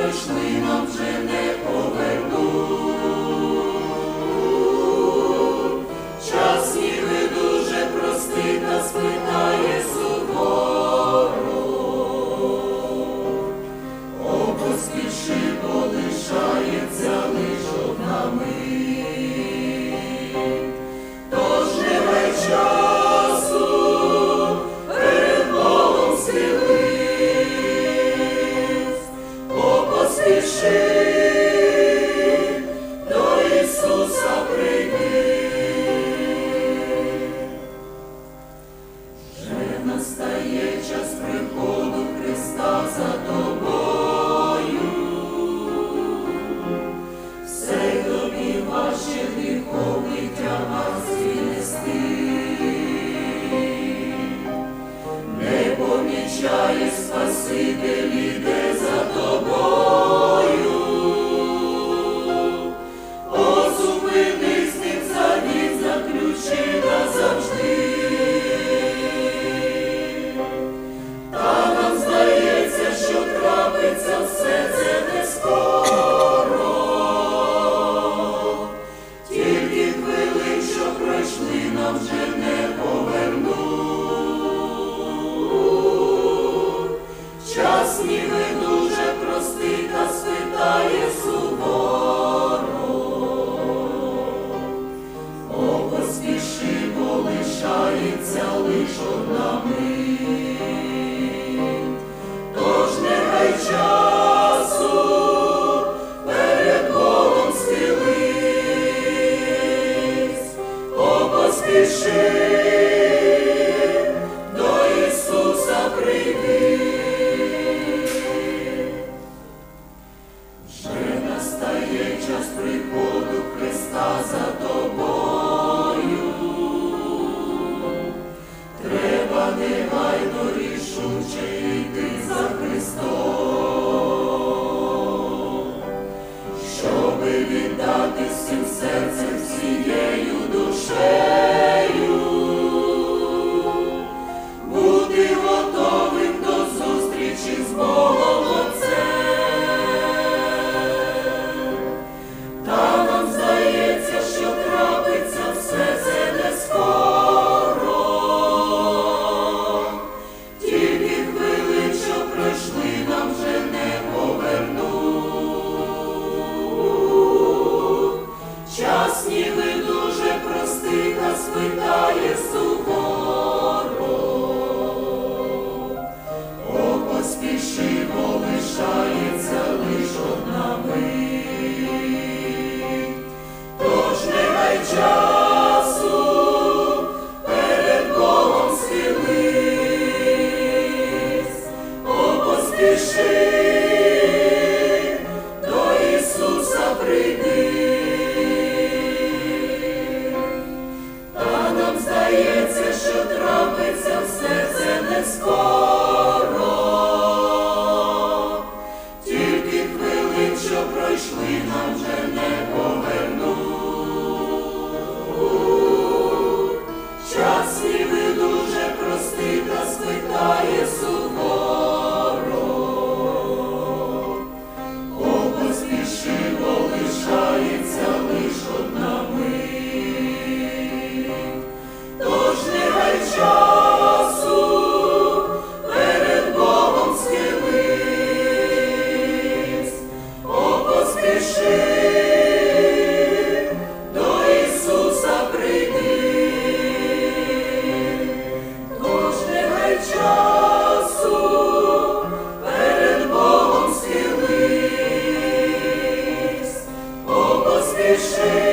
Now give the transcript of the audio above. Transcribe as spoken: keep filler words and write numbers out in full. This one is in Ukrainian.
пройшли, нам вже не повернуть. Час ніби дуже простий, та спитає суворо. О, поспіши, бо лишається лиш одна мить. Тож не гай часу, перед Богом схились. О, поспіши, до Ісуса прийди. Вже настає час приходу Христа за тобою. Все тобі важче гріховний тягар свій нести. Не помічаєш, Спаситель іде за тобою. О, зупинись, з ним завіт заключи назавжди. Та нам здається, що трапиться все це не скоро. Тільки хвилин, що пройшли, нам вже не повернуть. Час ніби дуже простий, та спитає суворо. О, поспіши, бо лишається лиш одна мить. Тож не гай часу, перед Богом схились. О, поспіши, до Ісуса прийди. Вже настає час приходу Христа за тобою. Треба негайно рішуче йти за Христом, щоби віддати всім серцем, всією душею, бути готовим до зустрічі з Богом Отцем. Та нам здається, що трапиться все це не скоро. Тільки хвилин, що пройшли, нам вже не повернуть. Час ніби дуже простий, та спитає суворо. О, поспіши, бо лишається лиш одна мить. Тож не гай часу, перед Богом схились. О, поспіши, до Ісуса прийди. Та нам здається, що трапиться все це не скоро. Тільки хвилин, що пройшли, нам вже не повернуть. Час ніби дуже простий, та спитає суворо. О, поспіши, бо лишається лиш одна мить. Тож не гай часу, перед Богом схились. О, поспіши, до Ісуса прийди. Тож не гай часу, перед Богом схились. О, поспіши,